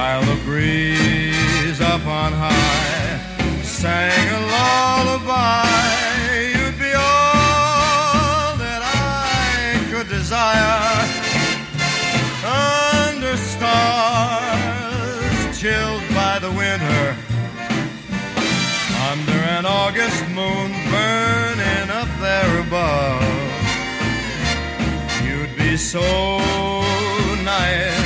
while the breeze up on high sang a lullaby. You'd be all that I could desire. Under stars chilled by the winter, under an August moon burning up there above, you'd be so